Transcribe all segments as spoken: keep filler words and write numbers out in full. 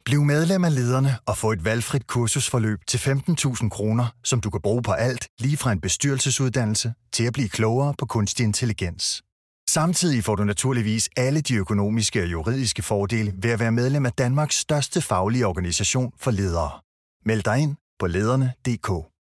Bliv medlem af Lederne og få et valgfrit kursusforløb til femten tusind kroner, som du kan bruge på alt, lige fra en bestyrelsesuddannelse til at blive klogere på kunstig intelligens. Samtidig får du naturligvis alle de økonomiske og juridiske fordele ved at være medlem af Danmarks største faglige organisation for ledere. Meld dig ind på lederne punktum d k.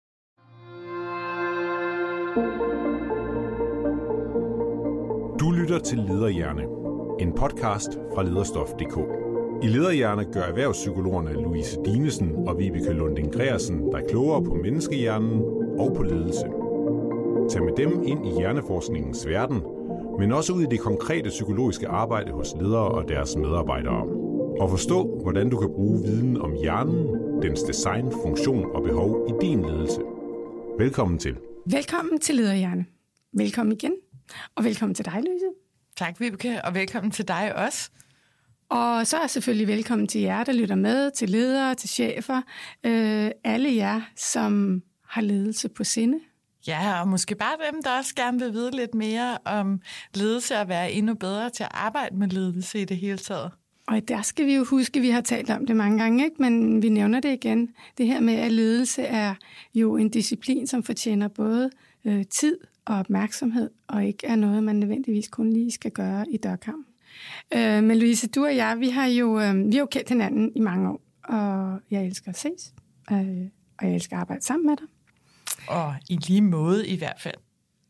Du lytter til Lederhjerne, en podcast fra lederstof punktum d k. I Lederhjerne gør erhvervspsykologerne Louise Dinesen og Vibeke Lunding Gregersen dig klogere på menneskehjernen og på ledelse. Tag med dem ind i hjerneforskningens verden, men også ud i det konkrete psykologiske arbejde hos ledere og deres medarbejdere. Og forstå, hvordan du kan bruge viden om hjernen, dens design, funktion og behov i din ledelse. Velkommen til. Velkommen til Lederhjerne. Velkommen igen, og velkommen til dig, Louise. Tak, Vibeke, og velkommen til dig også. Og så er selvfølgelig velkommen til jer, der lytter med, til ledere, til chefer, øh, alle jer, som har ledelse på sinde. Ja, og måske bare dem, der også gerne vil vide lidt mere om ledelse og være endnu bedre til at arbejde med ledelse i det hele taget. Og der skal vi jo huske, at vi har talt om det mange gange, ikke? Men vi nævner det igen. Det her med, at ledelse er jo en disciplin, som fortjener både øh, tid og opmærksomhed, og ikke er noget, man nødvendigvis kun lige skal gøre i dørkampen. Øh, men Louise, du og jeg, vi har jo, øh, vi har jo kendt hinanden i mange år, og jeg elsker at ses, øh, og jeg elsker at arbejde sammen med dig. Og i lige måde i hvert fald.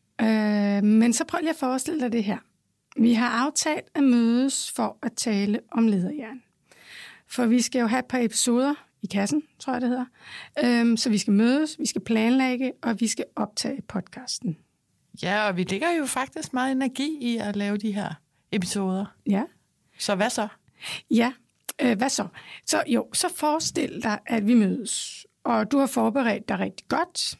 Øh, men så prøv lige at forestille dig det her. Vi har aftalt at mødes for at tale om lederhjerne. For vi skal jo have et par episoder i kassen, tror jeg det hedder. Øh, så vi skal mødes, vi skal planlægge, og vi skal optage podcasten. Ja, og vi lægger jo faktisk meget energi i at lave de her episoder. Ja. Så hvad så? Ja, øh, hvad så? Så jo, så forestil dig, at vi mødes, og du har forberedt dig rigtig godt.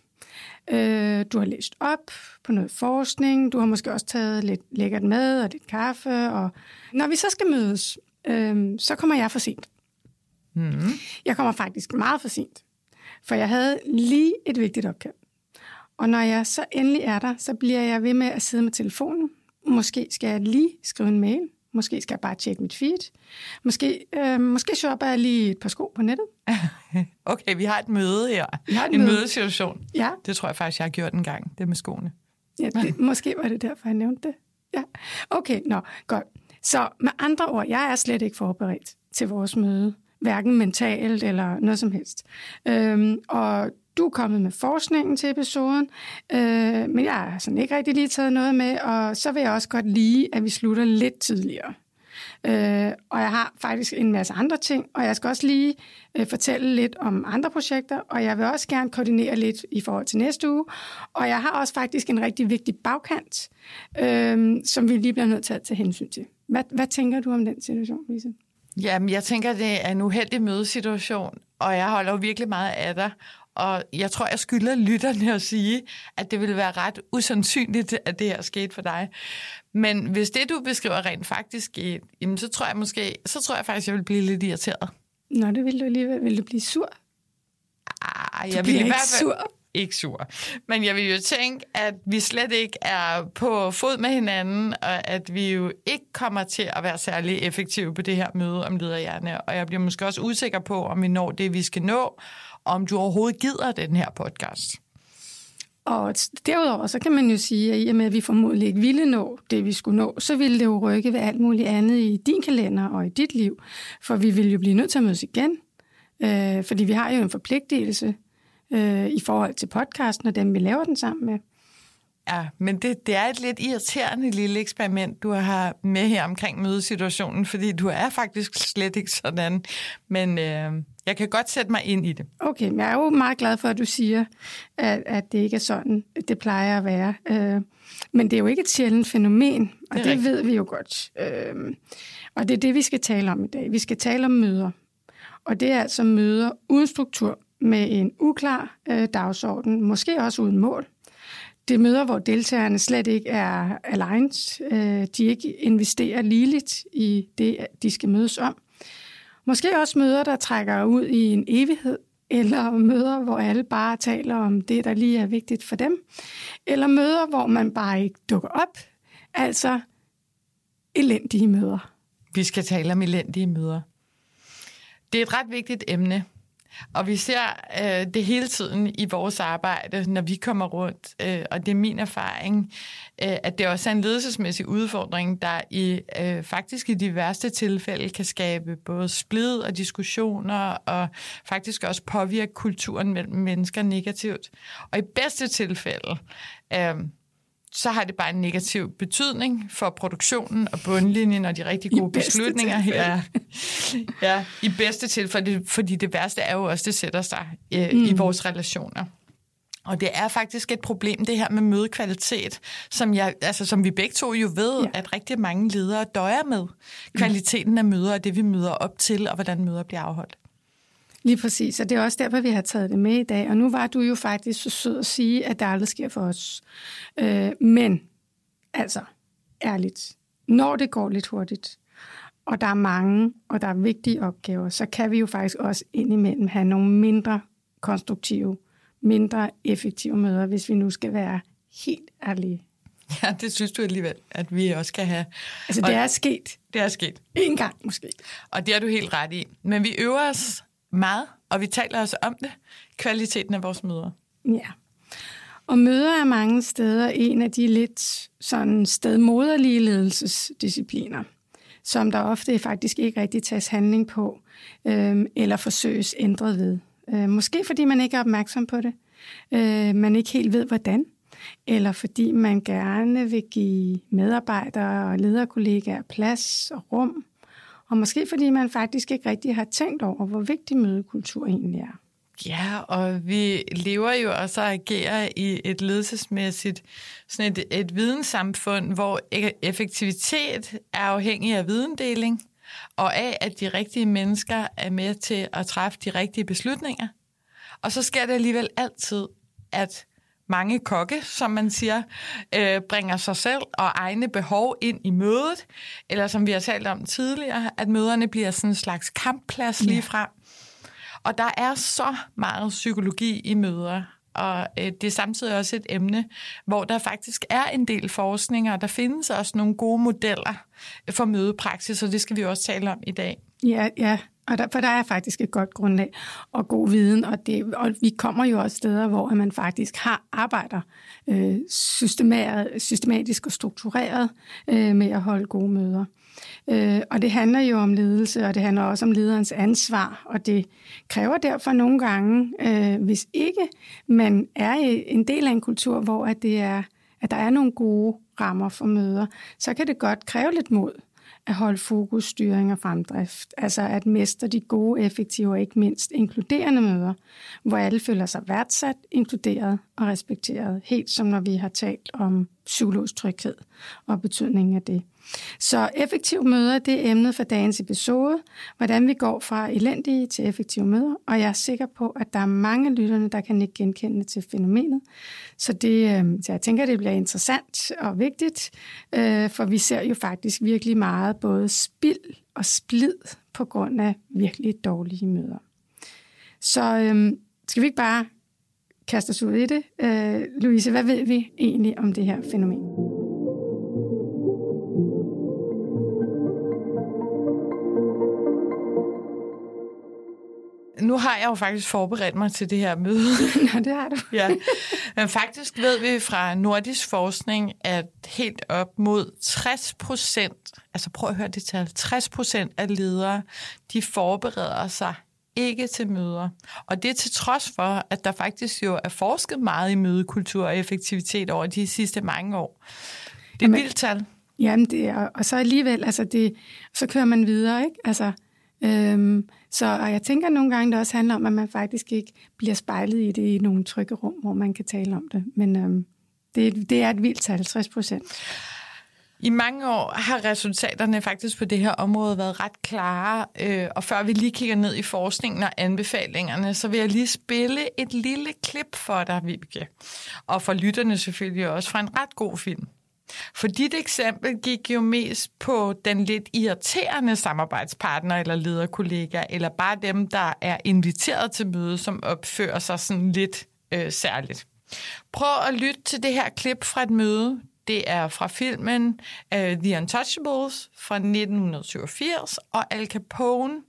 Øh, du har læst op på noget forskning, du har måske også taget lidt lækkert mad og lidt kaffe, og når vi så skal mødes, øh, så kommer jeg for sent. Mm. Jeg kommer faktisk meget for sent, for jeg havde lige et vigtigt opkald. Og når jeg så endelig er der, så bliver jeg ved med at sidde med telefonen. Måske skal jeg lige skrive en mail. Måske skal jeg bare tjekke mit feed. Måske, øh, måske shopper jeg lige et par sko på nettet. Okay, vi har et møde her. Vi har et en møde. mødesituation. Ja. Det tror jeg faktisk, jeg har gjort en gang, det med skoene. Ja, det, måske var det derfor, jeg nævnte det. Ja. Okay, nå, godt. Så med andre ord, jeg er slet ikke forberedt til vores møde. Hverken mentalt eller noget som helst. Øhm, og du er kommet med forskningen til episoden, øh, men jeg har sådan ikke rigtig lige taget noget med, og så vil jeg også godt lide, at vi slutter lidt tidligere. Øh, og jeg har faktisk en masse andre ting, og jeg skal også lige øh, fortælle lidt om andre projekter, og jeg vil også gerne koordinere lidt i forhold til næste uge. Og jeg har også faktisk en rigtig vigtig bagkant, øh, som vi lige bliver nødt til at tage hensyn til. Hvad, hvad tænker du om den situation, Lise? Jamen, jeg tænker, det er en uheldig mødesituation, og jeg holder jo virkelig meget af dig. Og jeg tror, jeg skylder lytterne at sige, at det ville være ret usandsynligt, at det her skete for dig. Men hvis det, du beskriver rent faktisk skete, jamen, så tror jeg måske, så tror jeg faktisk, jeg vil blive lidt irriteret. Nå, det vil du alligevel. Vil du blive sur? Ah, du jeg bliver vil i ikke hvert fald sur. Ikke sur. Men jeg vil jo tænke, at vi slet ikke er på fod med hinanden, og at vi jo ikke kommer til at være særlig effektive på det her møde om lederhjerne. Og jeg bliver måske også usikker på, om vi når det, vi skal nå, om du overhovedet gider den her podcast. Og derudover, så kan man jo sige, at i og med, at vi formodentlig ikke ville nå det, vi skulle nå, så ville det jo rykke ved alt muligt andet i din kalender og i dit liv. For vi ville jo blive nødt til at mødes igen, øh, fordi vi har jo en forpligtelse øh, i forhold til podcasten og dem, vi laver den sammen med. Ja, men det, det er et lidt irriterende lille eksperiment, du har med her omkring mødesituationen, fordi du er faktisk slet ikke sådan. Men øh, jeg kan godt sætte mig ind i det. Okay, men jeg er jo meget glad for, at du siger, at, at det ikke er sådan, det plejer at være. Øh, men det er jo ikke et sjældent fænomen, og det, det ved vi jo godt. Øh, og det er det, vi skal tale om i dag. Vi skal tale om møder. Og det er altså møder uden struktur, med en uklar øh, dagsorden, måske også uden mål. Det er møder, hvor deltagerne slet ikke er aligned. Øh, de ikke investerer ligeligt i det, de skal mødes om. Måske også møder, der trækker ud i en evighed, eller møder, hvor alle bare taler om det, der lige er vigtigt for dem. Eller møder, hvor man bare ikke dukker op. Altså elendige møder. Vi skal tale om elendige møder. Det er et ret vigtigt emne, og vi ser øh, det hele tiden i vores arbejde, når vi kommer rundt, øh, og det er min erfaring, øh, at det også er en ledelsesmæssig udfordring, der i øh, faktisk i de værste tilfælde kan skabe både splid og diskussioner, og faktisk også påvirke kulturen mellem mennesker negativt. Og i bedste tilfælde, øh, så har det bare en negativ betydning for produktionen og bundlinjen og de rigtig gode beslutninger her. Ja, i bedste tilfælde, fordi det værste er jo også, det sætter sig øh, mm. i vores relationer. Og det er faktisk et problem, det her med mødekvalitet, som, jeg, altså, som vi begge to jo ved, ja. At rigtig mange ledere døjer med. Kvaliteten af møder og det, vi møder op til, og hvordan møder bliver afholdt. Lige præcis, og det er også derfor, vi har taget det med i dag. Og nu var du jo faktisk så sød at sige, at det aldrig sker for os. Øh, men, altså, ærligt, når det går lidt hurtigt, og der er mange, og der er vigtige opgaver, så kan vi jo faktisk også indimellem have nogle mindre konstruktive, mindre effektive møder, hvis vi nu skal være helt ærlige. Ja, det synes du alligevel, at vi også kan have. Altså, det er sket. Det er sket. En gang måske. Og det er du helt ret i. Men vi øver os meget, og vi taler også om det, kvaliteten af vores møder. Ja, og møder er mange steder en af de lidt sådan stedmoderlige ledelsesdiscipliner, som der ofte faktisk ikke rigtig tages handling på, øh, eller forsøges ændret ved. Øh, måske fordi man ikke er opmærksom på det, øh, man ikke helt ved hvordan, eller fordi man gerne vil give medarbejdere og lederkollegaer plads og rum, og måske fordi man faktisk ikke rigtig har tænkt over, hvor vigtig mødekultur egentlig er. Ja, og vi lever jo også og agerer i et ledelsesmæssigt sådan et, et videnssamfund, hvor effektivitet er afhængig af videndeling, og af, at de rigtige mennesker er med til at træffe de rigtige beslutninger. Og så sker det alligevel altid, at mange kokke, som man siger, øh, bringer sig selv og egne behov ind i mødet, eller som vi har talt om tidligere, at møderne bliver sådan en slags kampplads lige frem. Og der er så meget psykologi i møder, og øh, det er samtidig også et emne, hvor der faktisk er en del forskning, og der findes også nogle gode modeller for mødepraksis, og det skal vi også tale om i dag. Ja, ja. Og der, for der er faktisk et godt grundlag og god viden, og, det, og vi kommer jo også steder, hvor man faktisk har arbejder øh, systematisk og struktureret øh, med at holde gode møder. Øh, og det handler jo om ledelse, og det handler også om lederens ansvar, og det kræver derfor nogle gange, øh, hvis ikke man er en del af en kultur, hvor at det er, at der er nogle gode rammer for møder, så kan det godt kræve lidt mod at holde fokus, styring og fremdrift. Altså at mestre de gode, effektive og ikke mindst inkluderende møder, hvor alle føler sig værdsat, inkluderet og respekteret. Helt som når vi har talt om psykologisk tryghed og betydningen af det. Så effektive møder, det er emnet for dagens episode. Hvordan vi går fra elendige til effektive møder. Og jeg er sikker på, at der er mange lytterne, der kan ikke genkende til fænomenet. Så, det, så jeg tænker, det bliver interessant og vigtigt, for vi ser jo faktisk virkelig meget både spild og splid på grund af virkelig dårlige møder. Så øhm, skal vi ikke bare kaste os ud i det? Øh, Louise, hvad ved vi egentlig om det her fænomen? Nu har jeg jo faktisk forberedt mig til det her møde. Nå, det har du. Ja. Men faktisk ved vi fra nordisk forskning, at helt op mod tres procent, altså prøv at høre det tal, tres procent af ledere, de forbereder sig ikke til møder. Og det er til trods for, at der faktisk jo er forsket meget i mødekultur og effektivitet over de sidste mange år. Det er et vildt tal. Jamen, det er, og så alligevel, altså det, så kører man videre, ikke? Altså, øhm, så, og jeg tænker nogle gange, det også handler om, at man faktisk ikke bliver spejlet i det i nogle trygge rum, hvor man kan tale om det. Men øhm, det, det er et vildt tal, halvtreds procent. I mange år har resultaterne faktisk på det her område været ret klare, øh, og før vi lige kigger ned i forskningen og anbefalingerne, så vil jeg lige spille et lille klip for dig, Vibeke, og for lytterne selvfølgelig også, fra en ret god film. For dit eksempel gik jo mest på den lidt irriterende samarbejdspartner eller lederkollega, eller bare dem, der er inviteret til møde, som opfører sig sådan lidt øh, særligt. Prøv at lytte til det her klip fra et møde. Det er fra filmen uh, The Untouchables fra nitten syvogfirs, og Al Capone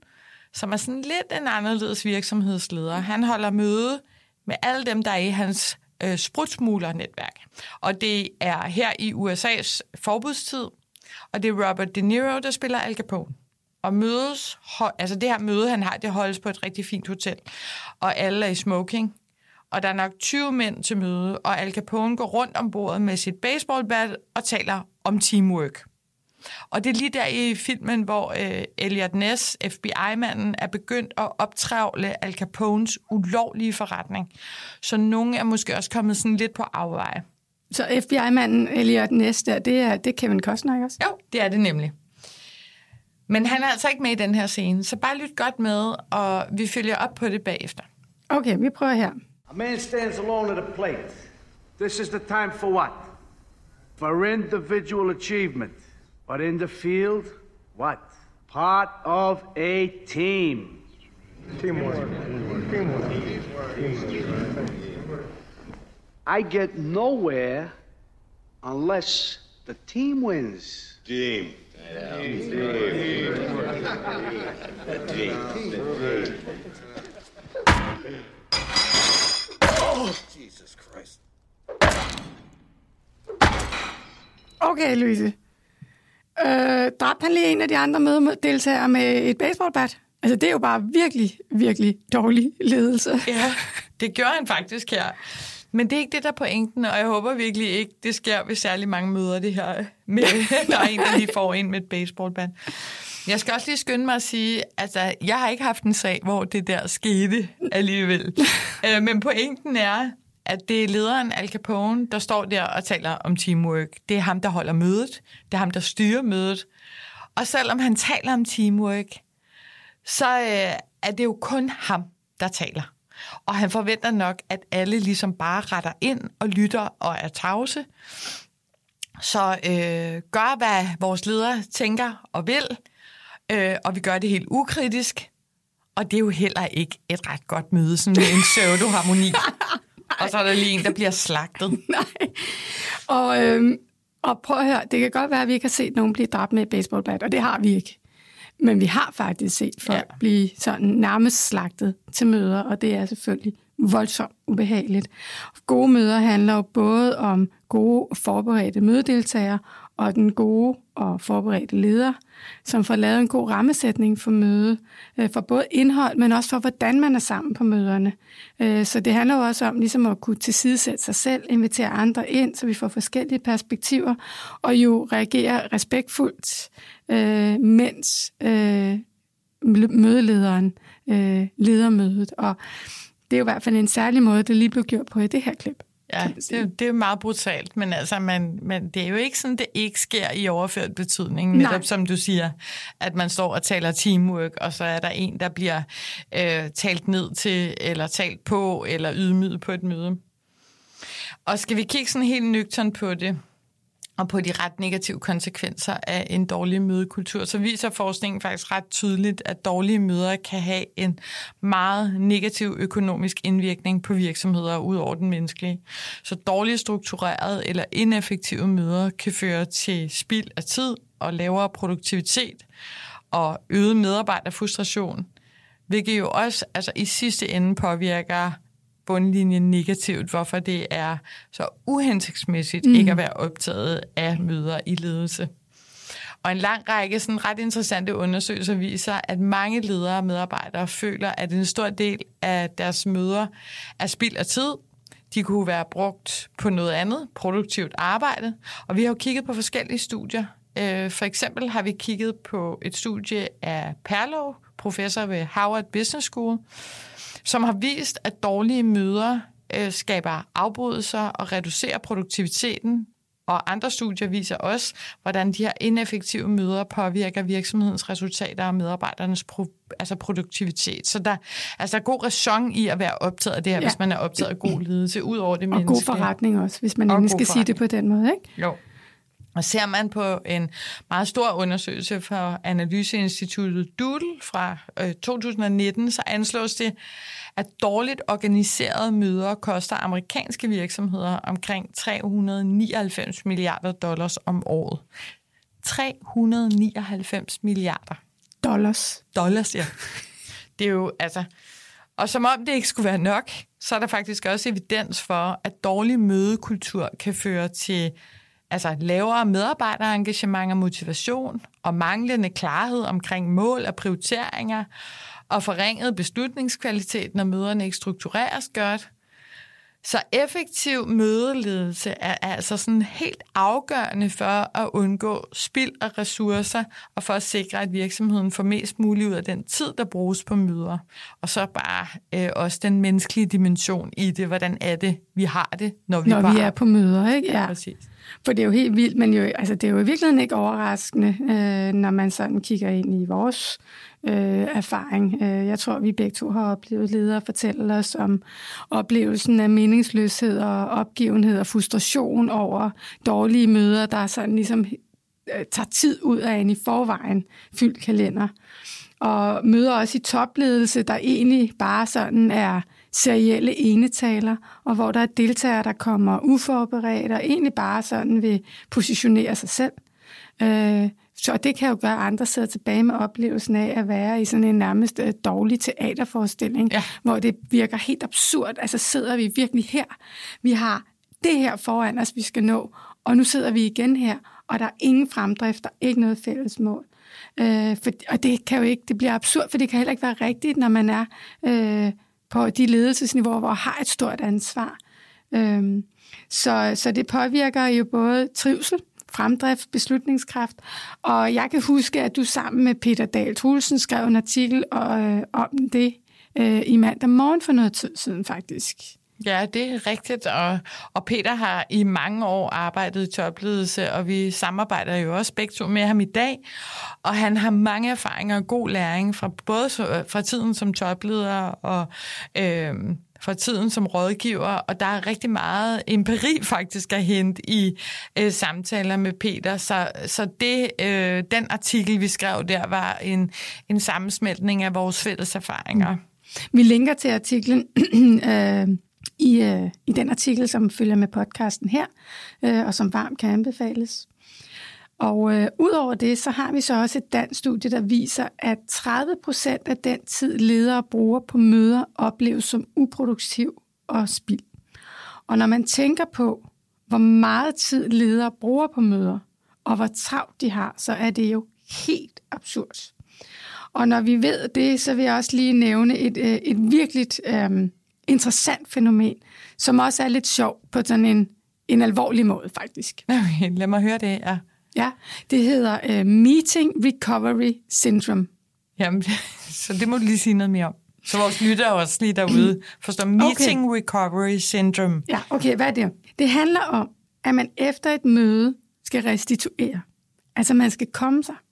som er sådan lidt en anderledes virksomhedsleder. Han holder møde med alle dem, der er i hans øh, sprutsmuglernetværk. Og det er her i U S A's forbudstid, og det er Robert De Niro, der spiller Al Capone. Og mødes, altså det her møde, han har, det holdes på et rigtig fint hotel, og alle er i smoking. Og der er nok tyve mænd til møde, og Al Capone går rundt om bordet med sit baseballbat og taler om teamwork. Og det er lige der i filmen, hvor øh, Eliot Ness, F B I-manden, er begyndt at optrævle Al Capones ulovlige forretning. Så nogen er måske også kommet sådan lidt på afveje. Så F B I-manden Eliot Ness, der, det er, det er Kevin Costner, ikke også? Jo, det er det nemlig. Men han er altså ikke med i den her scene, så bare lyt godt med, og vi følger op på det bagefter. Okay, vi prøver her. A man stands alone at a plate. This is the time for what? For individual achievement. But in the field, what? Part of a team. Teamwork. Teamwork. I get nowhere unless the team wins. Team. Yeah. Team. Team. Team. Oh, Jesus Christ. Okay, Louise. Øh, dræbte han lige en af de andre mødedeltagere med et baseballbat? Altså, det er jo bare virkelig, virkelig dårlig ledelse. Ja, det gjorde han faktisk her. Men det er ikke det, der er pointen, og jeg håber virkelig ikke, det sker ved særlig mange møder, det her med, der er en, der lige får en med et baseballbat. Jeg skal også lige skynde mig at sige, altså, jeg har ikke haft en sag, hvor det der skete alligevel. øh, men pointen er, at det er lederen Al Capone, der står der og taler om teamwork. Det er ham, der holder mødet. Det er ham, der styrer mødet. Og selvom han taler om teamwork, så øh, er det jo kun ham, der taler. Og han forventer nok, at alle ligesom bare retter ind og lytter og er tavse. Så øh, gør, hvad vores leder tænker og vil, øh, og vi gør det helt ukritisk. Og det er jo heller ikke et ret godt møde, sådan med en pseudo-harmoni. Og så er der lige en, der bliver slagtet. Nej. Og, øhm, og prøv at høre, det kan godt være, at vi ikke har set nogen blive dræbt med et baseballbat, og det har vi ikke. Men vi har faktisk set folk ja. blive sådan nærmest slagtet til møder, og det er selvfølgelig voldsomt ubehageligt. Gode møder handler jo både om gode forberedte mødedeltagere og den gode og forberedte leder, som får lavet en god rammesætning for mødet, for både indhold, men også for, hvordan man er sammen på møderne. Så det handler jo også om ligesom at kunne tilsidesætte sig selv, invitere andre ind, så vi får forskellige perspektiver, og jo reagere respektfuldt, mens mødelederen leder mødet. Og det er jo i hvert fald en særlig måde, det lige blev gjort på i det her klip. Ja, det, det er meget brutalt, men altså, man, man, det er jo ikke sådan, det ikke sker i overført betydning. Netop Nej. Som du siger, at man står og taler teamwork, og så er der en, der bliver øh, talt ned til, eller talt på, eller ydmyget på et møde. Og skal vi kigge sådan helt nøgternt på det, og på de ret negative konsekvenser af en dårlig mødekultur, så viser forskningen faktisk ret tydeligt, at dårlige møder kan have en meget negativ økonomisk indvirkning på virksomheder ud over den menneskelige. Så dårligt strukturerede eller ineffektive møder kan føre til spild af tid og lavere produktivitet og øget medarbejderfrustration, hvilket jo også altså, i sidste ende påvirker bundlinjen negativt, hvorfor det er så uhensigtsmæssigt mm. ikke at være optaget af møder i ledelse. Og en lang række sådan ret interessante undersøgelser viser, at mange ledere og medarbejdere føler, at en stor del af deres møder er spild af tid. De kunne være brugt på noget andet, produktivt arbejde. Og vi har jo kigget på forskellige studier. For eksempel har vi kigget på et studie af Perlow, professor ved Harvard Business School, som har vist, at dårlige møder øh, skaber afbrydelser og reducerer produktiviteten. Og andre studier viser også, hvordan de her ineffektive møder påvirker virksomhedens resultater og medarbejdernes pro- altså produktivitet. Så der, altså, der er god ræson i at være optaget af det her, ja. Hvis man er optaget af god ledelse, ud over det menneskelige. Og god forretning også, hvis man endelig skal sige det på den måde, ikke? Jo. Og ser man på en meget stor undersøgelse fra analyseinstituttet Doodle fra øh, to tusind og nitten, så anslås det, at dårligt organiserede møder koster amerikanske virksomheder omkring tre hundrede og nioghalvfems milliarder dollars om året. tre hundrede og nioghalvfems milliarder. Dollars. Dollars, ja. det er jo, altså... Og som om det ikke skulle være nok, så er der faktisk også evidens for, at dårlig mødekultur kan føre til altså lavere medarbejderengagement og motivation, og manglende klarhed omkring mål og prioriteringer, og forringet beslutningskvalitet, når møderne ikke struktureres godt. Så effektiv mødeledelse er altså sådan helt afgørende for at undgå spild af ressourcer, og for at sikre, at virksomheden får mest muligt ud af den tid, der bruges på møder. Og så bare øh, også den menneskelige dimension i det. Hvordan er det, vi har det, når vi, når bare... vi er på møder, ikke? Ja. Præcis. For det er jo helt vildt, men jo, altså, det er jo i virkeligheden ikke overraskende, øh, når man sådan kigger ind i vores øh, erfaring. Øh, jeg tror, vi begge to har oplevet ledere fortælle os om oplevelsen af meningsløshed og opgivenhed og frustration over dårlige møder, der sådan ligesom øh, tager tid ud af en i forvejen fyldt kalender. Og møder også i topledelse, der egentlig bare sådan er serielle enetaler, og hvor der er deltagere, der kommer uforberedt, og egentlig bare sådan vil positionere sig selv. Øh, så det kan jo gøre, at andre sidder tilbage med oplevelsen af at være i sådan en nærmest øh, dårlig teaterforestilling, ja. Hvor det virker helt absurd. Altså sidder vi virkelig her? Vi har det her foran os, vi skal nå, og nu sidder vi igen her, og der er ingen fremdrift, der er ikke noget fælles mål. Øh, for, og det kan jo ikke, det bliver absurd, for det kan heller ikke være rigtigt, når man er øh, på de ledelsesniveauer, hvor man har et stort ansvar. Øh, så, så det påvirker jo både trivsel, fremdrift, beslutningskraft, og jeg kan huske, at du sammen med Peter Dahl Truelsen skrev en artikel øh, om det øh, i mandag morgen for noget tid siden faktisk. Ja, det er rigtigt, og, og Peter har i mange år arbejdet i topledelse, og vi samarbejder jo også begge to med ham i dag, og han har mange erfaringer og god læring fra både fra tiden som topleder og øh, fra tiden som rådgiver, og der er rigtig meget empiri faktisk at hente i øh, samtaler med Peter, så, så det, øh, den artikel, vi skrev der, var en, en sammensmeltning af vores fælles erfaringer. Vi linker til artiklen øh I, øh, i den artikel, som følger med podcasten her, øh, og som varmt kan anbefales. Og øh, udover det, så har vi så også et dansk studie, der viser, at tredive procent af den tid, ledere bruger på møder, opleves som uproduktiv og spild. Og når man tænker på, hvor meget tid ledere bruger på møder, og hvor travlt de har, så er det jo helt absurd. Og når vi ved det, så vil jeg også lige nævne et, øh, et virkeligt øh, interessant fænomen, som også er lidt sjov på sådan en, en alvorlig måde, faktisk. Okay, lad mig høre det, ja. Ja, det hedder uh, Meeting Recovery Syndrome. Jamen, så det må du lige sige noget mere om. Så vores lyttere også lige derude forstår Meeting okay. Recovery Syndrome. Ja, okay, hvad er det? Det handler om, at man efter et møde skal restituere. Altså, man skal komme sig.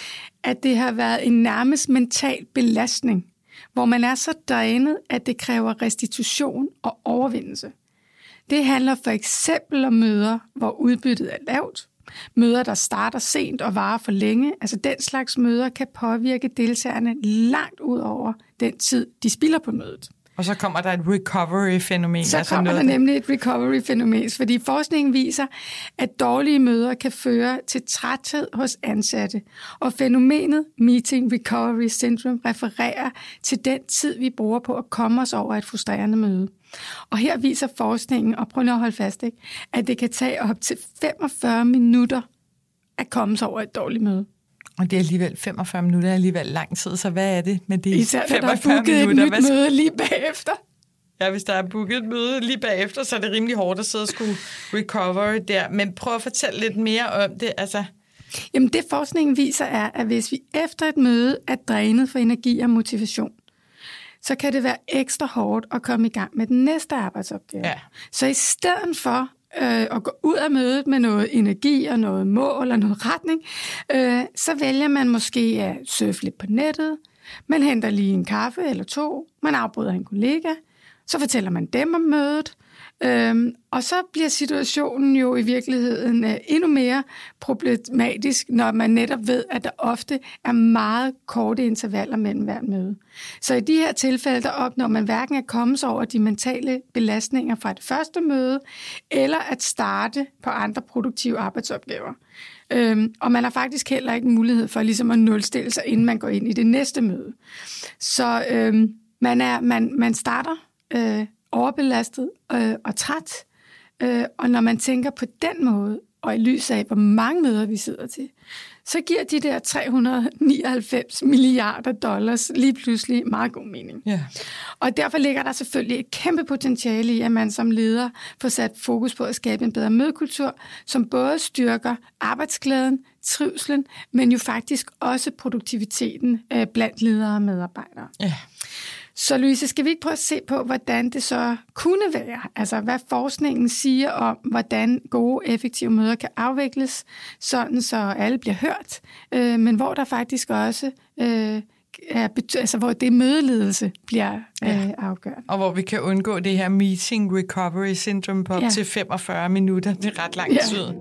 At det har været en nærmest mental belastning, hvor man er så drænet, at det kræver restitution og overvindelse. Det handler for eksempel om møder, hvor udbyttet er lavt, møder, der starter sent og varer for længe. Altså den slags møder kan påvirke deltagerne langt ud over den tid, de spilder på mødet. Og så kommer der et recovery-fænomen. Så altså kommer noget, der nemlig et recovery-fænomen, fordi forskningen viser, at dårlige møder kan føre til træthed hos ansatte. Og fænomenet Meeting Recovery Syndrome refererer til den tid, vi bruger på at komme os over et frustrerende møde. Og her viser forskningen, og prøv lige at holde fast, ikke, at det kan tage op til femogfyrre minutter at komme sig over et dårligt møde. Og det er alligevel femogfyrre minutter, er alligevel lang tid, så hvad er det med det? Især når der er booket et nyt møde lige bagefter. Ja, hvis der er booket et møde lige bagefter, så er det rimelig hårdt at sidde og skulle recover der. Men prøv at fortælle lidt mere om det. Altså. Jamen det forskningen viser er, at hvis vi efter et møde er drænet for energi og motivation, så kan det være ekstra hårdt at komme i gang med den næste arbejdsopgave. Ja. Så i stedet for øh, at gå ud af mødet med noget energi og noget mål og noget retning, øh, så vælger man måske at surfe lidt på nettet, man henter lige en kaffe eller to, man afbryder en kollega, så fortæller man dem om mødet, Øhm, og så bliver situationen jo i virkeligheden øh, endnu mere problematisk, når man netop ved, at der ofte er meget korte intervaller mellem hver møde. Så i de her tilfælde, der opnår man hverken at komme sig over de mentale belastninger fra det første møde, eller at starte på andre produktive arbejdsopgaver. Øhm, og man har faktisk heller ikke mulighed for ligesom at nulstille sig, inden man går ind i det næste møde. Så øhm, man, er, man, man starter øh, overbelastet øh, og træt, øh, og når man tænker på den måde, og i lys af, hvor mange møder vi sidder til, så giver de der tre hundrede nioghalvfems milliarder dollars lige pludselig meget god mening. Yeah. Og derfor ligger der selvfølgelig et kæmpe potentiale i, at man som leder får sat fokus på at skabe en bedre mødekultur, som både styrker arbejdsglæden, trivslen, men jo faktisk også produktiviteten blandt ledere og medarbejdere. Yeah. Så Louise, skal vi ikke prøve at se på, hvordan det så kunne være? Altså, hvad forskningen siger om, hvordan gode, effektive møder kan afvikles, sådan så alle bliver hørt, øh, men hvor der faktisk også øh, er, altså, hvor det mødeledelse bliver øh, ja. afgørende. Og hvor vi kan undgå det her meeting recovery syndrome på op ja. til femogfyrre minutter. Det er ret lang tid. Ja.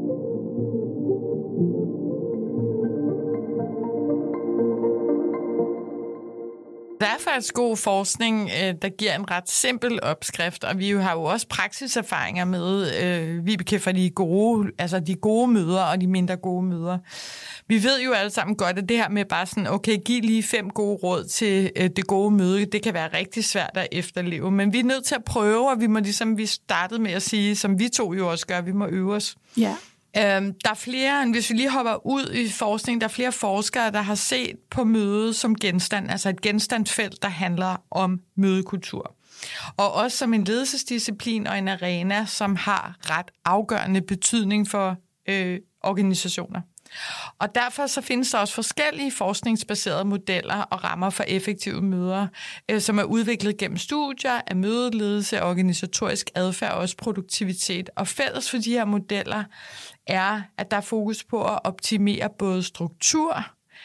Der er faktisk god forskning, der giver en ret simpel opskrift, og vi har jo også praksiserfaringer med, øh, Vibeke, for de gode, altså de gode møder og de mindre gode møder. Vi ved jo alle sammen godt, at det her med bare sådan, okay, giv lige fem gode råd til øh, det gode møde, det kan være rigtig svært at efterleve, men vi er nødt til at prøve, og vi må ligesom, vi startede med at sige, som vi to jo også gør, vi må øve os. Ja. Øhm, der er flere, hvis vi lige hopper ud i forskning, der er flere forskere, der har set på møde som genstand, altså et genstandsfelt, der handler om mødekultur. Og også som en ledelsesdisciplin og en arena, som har ret afgørende betydning for øh, organisationer. Og derfor så findes der også forskellige forskningsbaserede modeller og rammer for effektive møder, øh, som er udviklet gennem studier af mødeledelse, organisatorisk adfærd og også produktivitet. Og fælles for de her modeller er, at der er fokus på at optimere både struktur,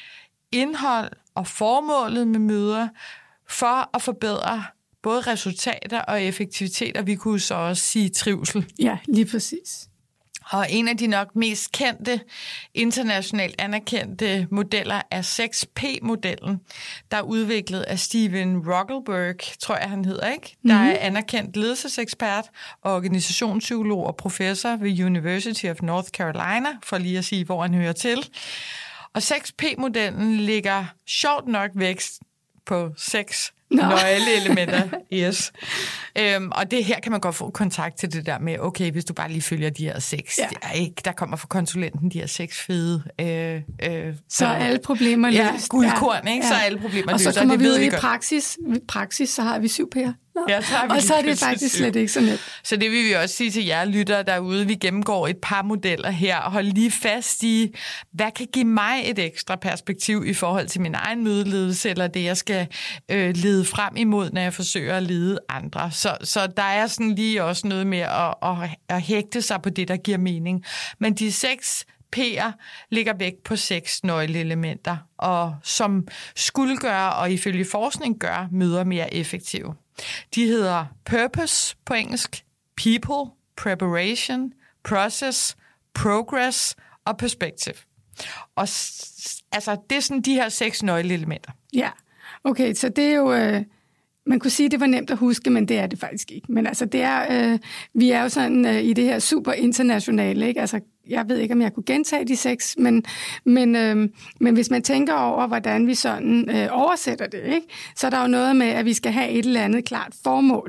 indhold og formålet med møder for at forbedre både resultater og effektivitet, og vi kunne så også sige trivsel. Ja, lige præcis. Og en af de nok mest kendte, internationalt anerkendte modeller er seks P-modellen, der er udviklet af Steven Roggelberg, tror jeg han hedder, ikke? Mm-hmm. Der er anerkendt ledelsesekspert og organisationspsykolog og professor ved University of North Carolina, for lige at sige, hvor han hører til. Og seks P-modellen ligger sjovt nok vækst på seks No. nøgleelementer, yes. Øhm, og det her kan man godt få kontakt til det der med, okay, hvis du bare lige følger de her seks, ja. der, ikke, der kommer fra konsulenten de her seks fede. Øh, øh, så er alle problemer løst. Ja, guldkorn, ikke? Ja. Så er alle problemer løst. Og så kommer vi ud i praksis. I praksis, så har vi syv P'er. Ja, så har vi og så er det faktisk slet ikke så net. Så det vil vi også sige til jer lyttere derude. Vi gennemgår et par modeller her og holder lige fast i, hvad kan give mig et ekstra perspektiv i forhold til min egen mødeledelse, eller det, jeg skal øh, lede frem imod, når jeg forsøger at lede andre. Så, så der er sådan lige også noget med at, at, at hægte sig på det, der giver mening. Men de seks P'er ligger væk på seks nøgleelementer, og som skulle gøre, og ifølge forskning gør, møder mere effektive. De hedder purpose på engelsk, people, preparation, process, progress og perspective. Og altså, det er sådan de her seks nøgleelementer. Ja, okay, så det er jo... Øh Man kunne sige, at det var nemt at huske, men det er det faktisk ikke. Men altså, det er, øh, vi er jo sådan øh, i det her super internationale, ikke? Altså, jeg ved ikke, om jeg kunne gentage de seks, men, men, øh, men hvis man tænker over, hvordan vi sådan øh, oversætter det, ikke? Så er der jo noget med, at vi skal have et eller andet klart formål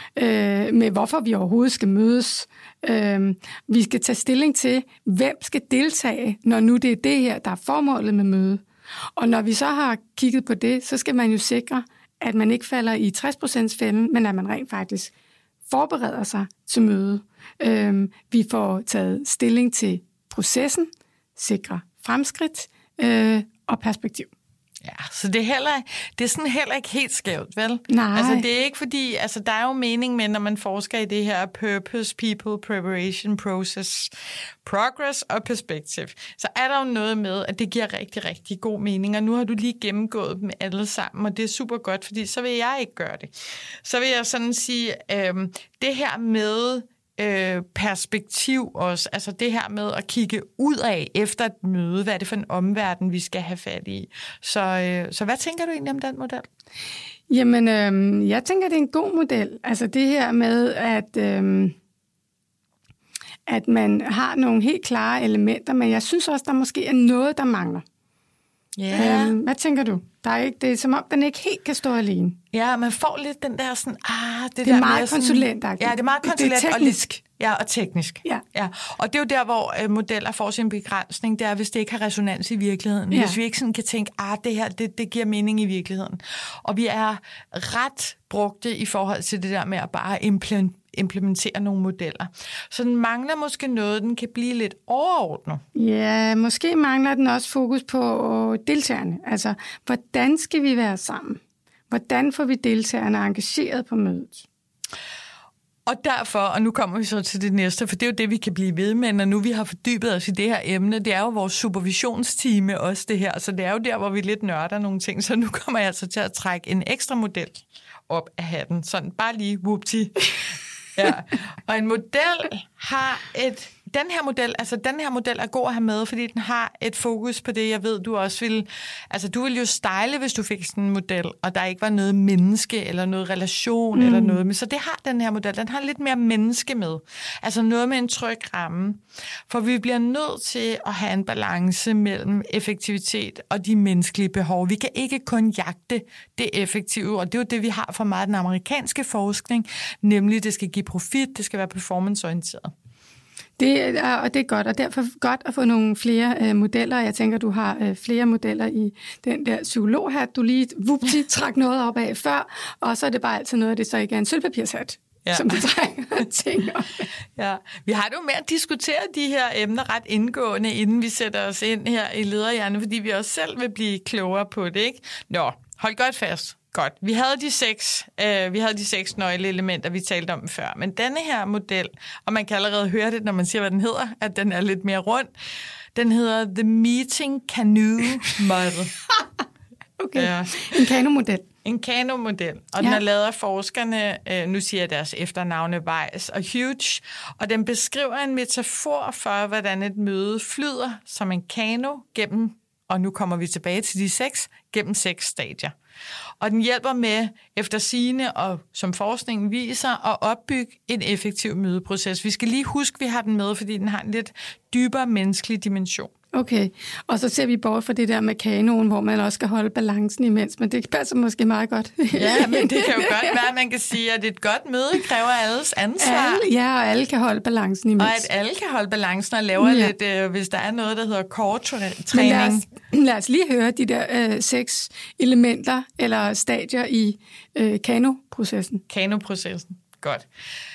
øh, med, hvorfor vi overhovedet skal mødes. Øh, vi skal tage stilling til, hvem skal deltage, når nu det er det her, der er formålet med møde. Og når vi så har kigget på det, så skal man jo sikre, at man ikke falder i tres procent fælden, men at man rent faktisk forbereder sig til møde. Øhm, vi får taget stilling til processen, sikre fremskridt øh, og perspektiv. Ja, så det er, heller, det er sådan heller ikke helt skævt, vel? Nej. Altså, det er ikke fordi, altså, der er jo mening med, når man forsker i det her purpose, people, preparation, process, progress og perspective, så er der jo noget med, at det giver rigtig, rigtig god mening, og nu har du lige gennemgået dem alle sammen, og det er super godt, fordi så vil jeg ikke gøre det. Så vil jeg sådan sige, øhm, det her med Øh, perspektiv også, altså det her med at kigge ud af efter et møde, hvad er det for en omverden, vi skal have fat i. Så, øh, så hvad tænker du egentlig om den model? Jamen, øh, jeg tænker, det er en god model. Altså det her med, at, øh, at man har nogle helt klare elementer, men jeg synes også, der måske er noget, der mangler. Ja. Øhm, hvad tænker du? Der er ikke, det er som om, den ikke helt kan stå alene. Ja, man får lidt den der sådan, ah, det, det der er meget sådan, konsulentagtigt. Ja, det er meget konsulent. Det er teknisk. Og lidt, ja, og teknisk. Ja. Ja. Og det er jo der, hvor øh, modeller får sin begrænsning, det er, hvis det ikke har resonans i virkeligheden. Ja. Hvis vi ikke sådan kan tænke, ah, det her, det, det giver mening i virkeligheden. Og vi er ret brugte i forhold til det der med at bare implementere nogle modeller. Så den mangler måske noget, den kan blive lidt overordnet. Ja, måske mangler den også fokus på deltagerne. Altså, hvordan skal vi være sammen? Hvordan får vi deltagerne engageret på mødet? Og derfor, og nu kommer vi så til det næste, for det er jo det, vi kan blive ved med, når nu vi har fordybet os i det her emne. Det er jo vores supervisionsteam også det her, så det er jo der, hvor vi lidt nørder nogle ting. Så nu kommer jeg altså til at trække en ekstra model op af hatten. Sådan bare lige, whoopty. Ja. Og en model har et... Den her model, altså den her model er god at have med, fordi den har et fokus på det, jeg ved, du også vil... Altså, du vil jo style, hvis du fik sådan en model, og der ikke var noget menneske, eller noget relation, mm. eller noget. Men så det har den her model. Den har lidt mere menneske med. Altså noget med en tryg ramme. For vi bliver nødt til at have en balance mellem effektivitet og de menneskelige behov. Vi kan ikke kun jagte det effektive, og det er jo det, vi har fra meget den amerikanske forskning, nemlig det skal give profit, det skal være performanceorienteret. Det er, og det er godt, og derfor godt at få nogle flere øh, modeller. Jeg tænker, du har øh, flere modeller i den der psykologhat, du lige vupti trak noget op af før, og så er det bare altid noget, det så ikke er en sølvpapirshat, ja. Som du trækker ting op. Ja, vi har det jo med at diskutere de her emner ret indgående, inden vi sætter os ind her i Lederhjerne, fordi vi også selv vil blive klogere på det, ikke? Nå, hold godt fast. Godt. Vi havde de seks, øh, vi havde de seks nøgleelementer, vi talte om før. Men denne her model, og man kan allerede høre det, når man siger, hvad den hedder, at den er lidt mere rund. Den hedder The Meeting Canoe Model. Okay. Ja. En Kano-model. En Kano-model. Og ja. Den er lavet af forskerne, øh, nu siger jeg deres efternavne, Weiss og Hughes. Og den beskriver en metafor for, hvordan et møde flyder som en kano gennem, og nu kommer vi tilbage til de seks, gennem seks stadier. Og den hjælper med, efter sigende og som forskningen viser, at opbygge en effektiv mødeproces. Vi skal lige huske, at vi har den med, fordi den har en lidt dybere menneskelig dimension. Okay, og så ser vi bort fra det der med kanoen, hvor man også skal holde balancen imens, men det passer måske meget godt. Ja, men det kan jo godt være, at man kan sige, at et godt møde kræver alles ansvar. Alle, ja, og alle kan holde balancen imens. Og at alle kan holde balancen og lave ja. lidt, øh, hvis der er noget, der hedder core-træning. Lad os, lad os lige høre de der øh, seks elementer eller stadier i øh, kano-processen. Kano-processen, godt.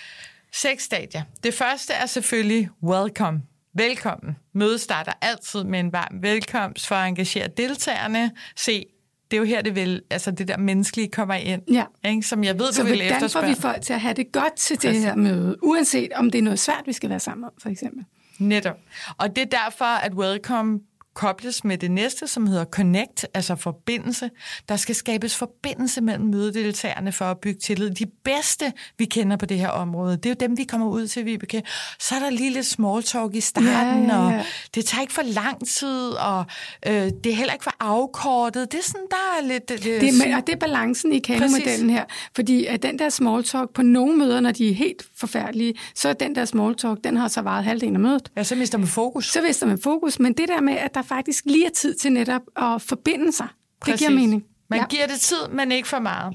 Seks stadier. Det første er selvfølgelig welcome. Velkommen. Mødet starter altid med en varm velkomst for at engagere deltagerne. Se, det er jo her, det, vil, altså det der menneskelige kommer ind, ja. Ikke? Som jeg ved, så du vil efterspørge. Så hvordan får vi folk til at have det godt til Præcis. Det her møde, uanset om det er noget svært, vi skal være sammen om, for eksempel? Netop. Og det er derfor, at welcome kobles med det næste, som hedder connect, altså forbindelse. Der skal skabes forbindelse mellem mødedeltagerne for at bygge tillid. De bedste, vi kender på det her område, det er jo dem, vi kommer ud til, Vibeke. Så er der lige lidt small talk i starten, ja, ja, ja. Og det tager ikke for lang tid, og øh, det er heller ikke for afkortet. Det er sådan, der er lidt... Det, det, er, og det er balancen i Kano-modellen her, fordi at den der small talk på nogle møder, når de er helt forfærdelige, så er den der small talk, den har så varet halvdelen af mødet. Ja, så mister man fokus. Så mister man fokus, men det der med, at der faktisk lige er tid til netop at forbinde sig. Præcis. Det giver mening. Man ja. giver det tid, men ikke for meget.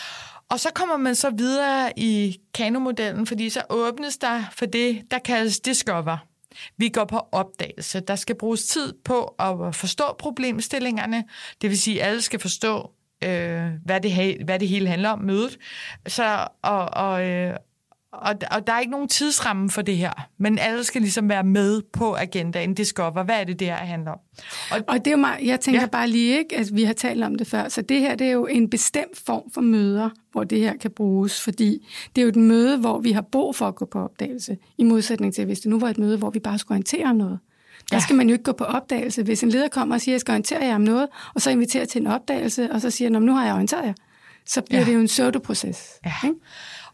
Og så kommer man så videre i Kano-modellen, fordi så åbnes der for det, der kaldes discover. Vi går på opdagelse. Der skal bruges tid på at forstå problemstillingerne. Det vil sige, at alle skal forstå, øh, hvad, det, hvad det hele handler om, mødet. Så, og, og, øh, Og, og der er ikke nogen tidsramme for det her, men alle skal ligesom være med på agendaen. Discover, hvad er det, det her handler om? Og, og det er jo meget, jeg tænker ja. bare lige ikke, at vi har talt om det før, så det her, det er jo en bestemt form for møder, hvor det her kan bruges, fordi det er jo et møde, hvor vi har brug for at gå på opdagelse, i modsætning til, hvis det nu var et møde, hvor vi bare skulle orientere om noget. Der ja. skal man jo ikke gå på opdagelse. Hvis en leder kommer og siger, jeg skal orientere jer om noget, og så inviterer til en opdagelse, og så siger, nu har jeg orienteret jer, så bliver ja. det jo en pseudoproces. Ja. Ikke?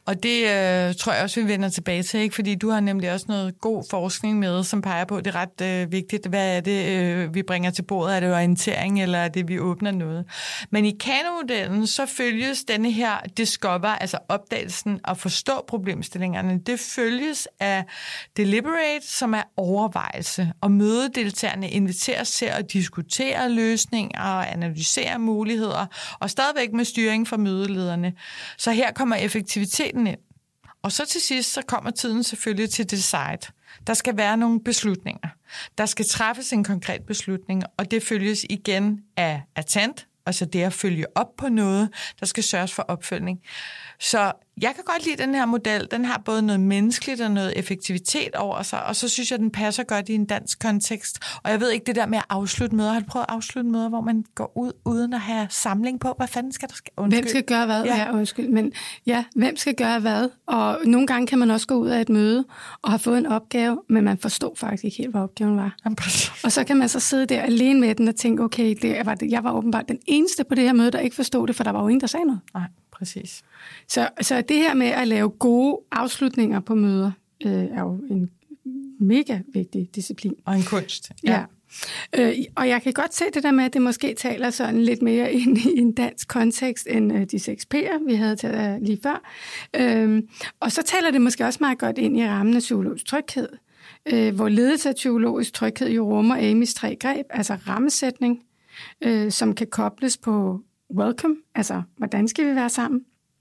Og det øh, tror jeg også, vi vender tilbage til, ikke? Fordi du har nemlig også noget god forskning med, som peger på, at det er ret øh, vigtigt. Hvad er det, øh, vi bringer til bordet? Er det orientering, eller er det, vi åbner noget? Men i Kano-modellen, så følges denne her discover, altså opdagelsen og forstå problemstillingerne, det følges af deliberate, som er overvejelse, og mødedeltagerne inviteres til at diskutere løsninger og analysere muligheder, og stadigvæk med styring fra mødelederne. Så her kommer effektiviteten ind. Og så til sidst, så kommer tiden selvfølgelig til decide. Der skal være nogle beslutninger. Der skal træffes en konkret beslutning, og det følges igen af attent, altså det at følge op på noget, der skal sørges for opfølgning. Så jeg kan godt lide den her model. Den har både noget menneskeligt og noget effektivitet over sig, og så synes jeg, den passer godt i en dansk kontekst. Og jeg ved ikke, det der med at afslutte møder. Har du prøvet at afslutte møder, hvor man går ud uden at have samling på? Hvad fanden skal der ske? Undskyld. Hvem skal gøre hvad? Ja. Ja, undskyld. Men ja, hvem skal gøre hvad? Og nogle gange kan man også gå ud af et møde og have fået en opgave, men man forstod faktisk ikke helt, hvad opgaven var. Og så kan man så sidde der alene med den og tænke, okay, det var det. Jeg var åbenbart den eneste på det her møde, der ikke forstod det, for der var jo ingen, der sagde noget. Nej, præcis. Så, så det her med at lave gode afslutninger på møder, øh, er jo en mega vigtig disciplin. Og en kunst. Ja. ja. Øh, og jeg kan godt se det der med, at det måske taler sådan lidt mere ind i en dansk kontekst, end øh, de seks P'er, vi havde til øh, lige før. Øh, og så taler det måske også meget godt ind i rammen af psykologisk tryghed, øh, hvor ledelse af psykologisk tryghed jo rummer Amys tre greb, altså rammesætning, øh, som kan kobles på welcome, altså hvordan skal vi være sammen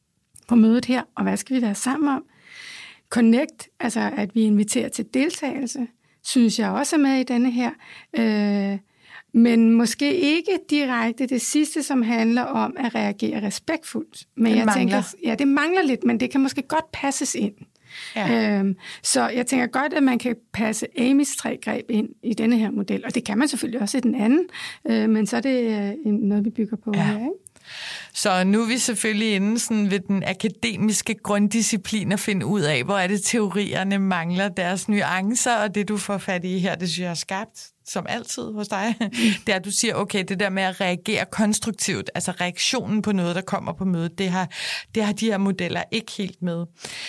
på mødet her, og hvad skal vi være sammen om? Connect, altså at vi inviterer til deltagelse, synes jeg også er med i denne her. Øh, men måske ikke direkte det sidste, som handler om at reagere respektfuldt. Men det jeg mangler. tænker, ja, det mangler lidt, men det kan måske godt passes ind. Ja. Øhm, så jeg tænker godt, at man kan passe Amys tre greb ind i denne her model, og det kan man selvfølgelig også i den anden, øh, men så er det øh, noget, vi bygger på ja. her, ikke? Så nu er vi selvfølgelig inde sådan ved den akademiske grunddisciplin at finde ud af, hvor er det teorierne mangler deres nuancer, og det du får fat i her, det synes jeg er skarpt, som altid hos dig, mm. det er, at du siger, okay, det der med at reagere konstruktivt, altså reaktionen på noget, der kommer på mødet, det har, det har de her modeller ikke helt med.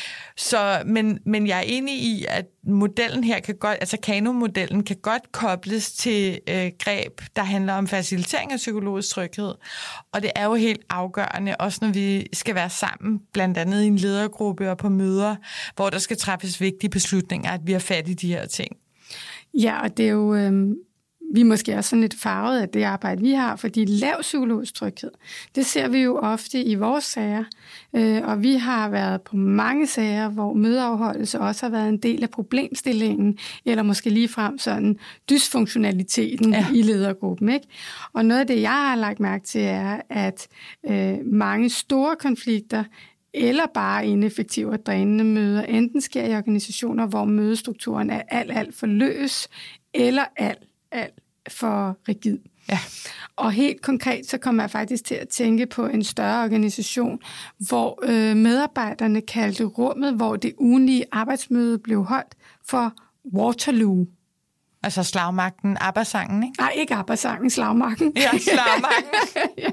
Så, men, men jeg er enig i, at modellen her kan godt, altså Kano-modellen kan godt kobles til øh, greb, der handler om facilitering af psykologisk tryghed. Og det er jo helt afgørende, også når vi skal være sammen, blandt andet i en ledergruppe og på møder, hvor der skal træffes vigtige beslutninger, at vi har fat i de her ting. Ja, og det er jo... Øh... Vi er måske også sådan lidt farvet af det arbejde, vi har, fordi lav psykologisk tryghed, det ser vi jo ofte i vores sager, øh, og vi har været på mange sager, hvor mødeafholdelse også har været en del af problemstillingen, eller måske ligefrem sådan dysfunktionaliteten ja. i ledergruppen, ikke? Og noget af det, jeg har lagt mærke til, er, at øh, mange store konflikter, eller bare ineffektive og drænende møder, enten sker i organisationer, hvor mødestrukturen er alt, alt for løs, eller alt, alt for rigid. Ja. Og helt konkret, så kommer jeg faktisk til at tænke på en større organisation, hvor øh, medarbejderne kaldte rummet, hvor det ugenlige arbejdsmøde blev holdt, for Waterloo. Altså slagmarken, ABBA-sangen, ikke? Nej, ikke ABBA-sangen, slagmarken. Ja, slagmarken. ja.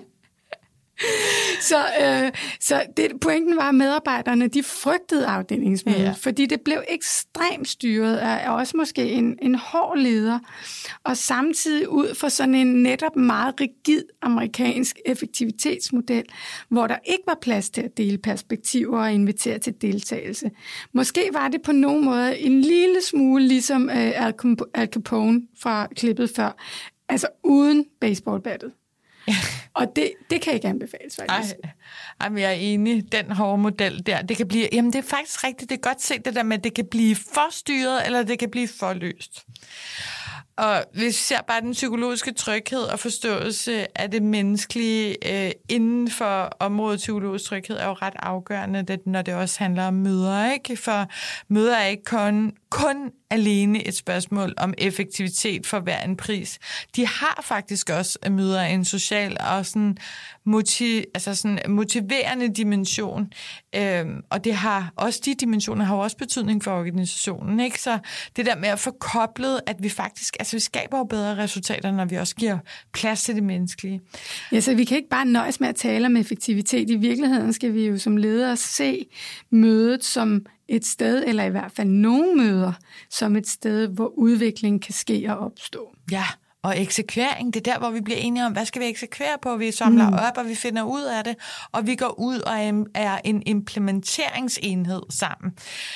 Så, øh, så det, pointen var, at medarbejderne de frygtede afdelingsmødet, ja. fordi det blev ekstremt styret af også måske en, en hård leder, og samtidig ud for sådan en netop meget rigid amerikansk effektivitetsmodel, hvor der ikke var plads til at dele perspektiver og invitere til deltagelse. Måske var det på nogen måde en lille smule ligesom øh, Al Capone fra klippet før, altså uden baseballbattet. Ja. Og det, det kan ikke anbefales, faktisk. Ej, ej, men jeg er enig. Den hårde model der, det kan blive... Jamen, det er faktisk rigtigt. Det er godt set det der med, at det kan blive for styret, eller det kan blive for løst. Og hvis vi ser bare den psykologiske tryghed og forståelse af det menneskelige øh, inden for området psykologisk tryghed, er jo ret afgørende, det, når det også handler om møder, ikke? For møder er ikke kun, kun alene et spørgsmål om effektivitet for hver en pris. De har faktisk også møder en social og sådan motiv, altså sådan motiverende dimension, øhm, og det har også de dimensioner har jo også betydning for organisationen, ikke? Så det der med at få koblet, at vi faktisk, altså vi skaber jo bedre resultater, når vi også giver plads til det menneskelige. Ja, så vi kan ikke bare nøjes med at tale om effektivitet. I virkeligheden skal vi jo som ledere se mødet som et sted, eller i hvert fald nogle møder, som et sted, hvor udvikling kan ske og opstå. Ja, og eksekvering, det er der, hvor vi bliver enige om, hvad skal vi eksekvere på? Vi samler mm. op, og vi finder ud af det, og vi går ud og er en implementeringsenhed sammen.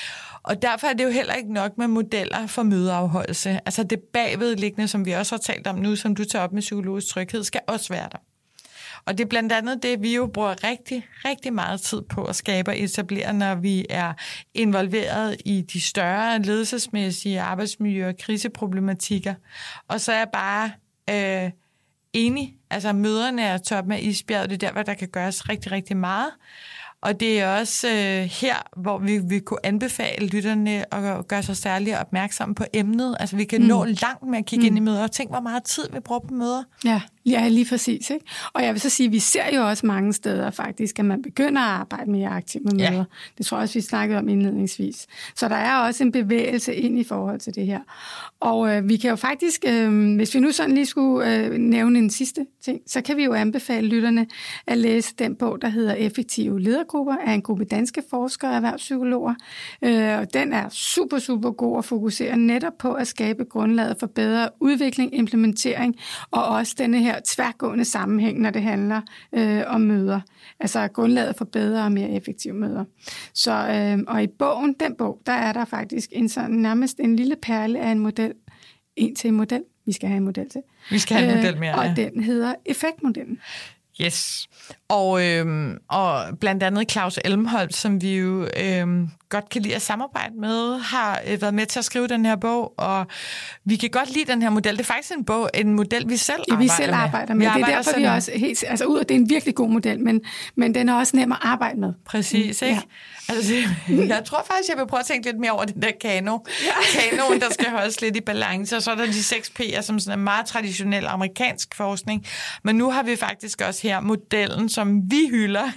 Og derfor er det jo heller ikke nok med modeller for mødeafholdelse. Altså det bagvedliggende, som vi også har talt om nu, som du tager op med psykologisk tryghed, skal også være der. Og det er blandt andet det, vi jo bruger rigtig, rigtig meget tid på at skabe og etablere, når vi er involveret i de større ledelsesmæssige arbejdsmiljø- og kriseproblematikker. Og så er jeg bare øh, enig, altså møderne er toppen af isbjerget, det er der, hvor der kan gøres rigtig, rigtig meget. Og det er også øh, her, hvor vi, vi kunne anbefale lytterne at gøre sig særligt opmærksomme på emnet. Altså vi kan mm. nå langt med at kigge mm. ind i møder, og tænke, hvor meget tid vi bruger på møder. Ja, ja, lige præcis. Ikke? Og jeg vil så sige, at vi ser jo også mange steder faktisk, at man begynder at arbejde mere aktivt med møder. Ja. Det tror jeg også, vi snakkede om indledningsvis. Så der er også en bevægelse ind i forhold til det her. Og øh, vi kan jo faktisk, øh, hvis vi nu sådan lige skulle øh, nævne en sidste ting, så kan vi jo anbefale lytterne at læse den bog, der hedder Effektive ledergrupper, af en gruppe danske forskere og erhvervspsykologer. Øh, og den er super, super god og fokuserer netop på at skabe grundlaget for bedre udvikling, implementering og også denne her tværgående sammenhæng, når det handler øh, om møder. Altså grundlaget for bedre og mere effektive møder. Så, øh, og i bogen, den bog, der er der faktisk en sådan, nærmest en lille perle af en model. En til en model. Vi skal have en model til. Vi skal have en model mere, øh, Og ja. den hedder effektmodellen. Yes. Og, øhm, og blandt andet Claus Elmholdt, som vi jo øhm, godt kan lide at samarbejde med, har øh, været med til at skrive den her bog, og vi kan godt lide den her model. Det er faktisk en bog, en model, vi selv ja, arbejder vi selv med. arbejder med. Det er derfor, vi også helt, altså ud af det er en virkelig god model, men, men den er også nem at arbejde med. Præcis, ikke? Ja. Altså, jeg tror faktisk, jeg vil prøve at tænke lidt mere over den der kano. Ja. Kanoen, der skal holdes lidt i balance, og så er der de seks P'er, som sådan en meget traditionel amerikansk forskning. Men nu har vi faktisk også her modellen, som vi hylder,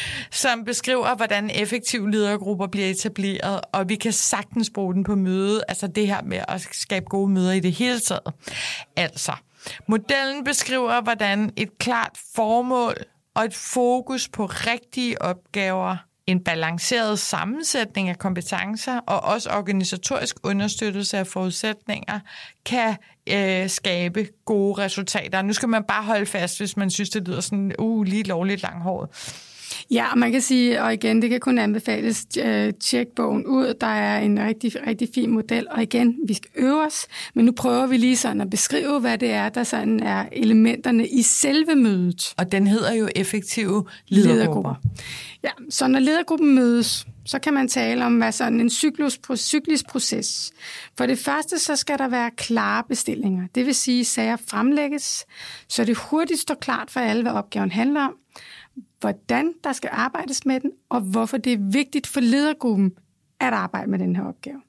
som beskriver, hvordan effektive ledergrupper bliver etableret, og vi kan sagtens bruge den på møde, altså det her med at skabe gode møder i det hele taget. Altså, modellen beskriver, hvordan et klart formål og et fokus på rigtige opgaver, en balanceret sammensætning af kompetencer og også organisatorisk understøttelse af forudsætninger kan øh, skabe gode resultater. Nu skal man bare holde fast, hvis man synes, det lyder sådan uh, lige lovligt langhåret. Ja, og man kan sige, og igen, det kan kun anbefales, øh, tjek bogen ud. Der er en rigtig, rigtig fin model, og igen, vi skal øve os, men nu prøver vi lige sådan at beskrive, hvad det er, der sådan er elementerne i selve mødet. Og den hedder jo effektive ledergrupper. ledergrupper. Ja, så når ledergruppen mødes, så kan man tale om, hvad sådan en cyklus, cyklisk proces. For det første, så skal der være klare bestillinger. Det vil sige, at sager fremlægges, så det hurtigt står klart for alle, hvad opgaven handler om, hvordan der skal arbejdes med den, og hvorfor det er vigtigt for ledergruppen at arbejde med den her opgave.